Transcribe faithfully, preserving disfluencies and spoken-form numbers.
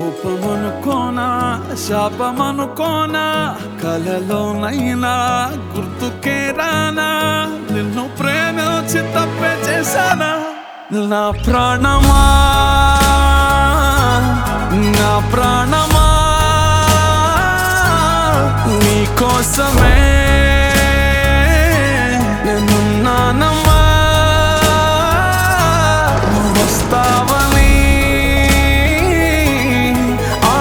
కోపమనుకోనా శాపమనుకోనా కలలోనైనా గుర్తుకే రానా నిన్ను ప్రేమించి తప్పే చేశానా నా ప్రాణమా నా ప్రాణమా నీ కోసమే నేనున్నానమ్మా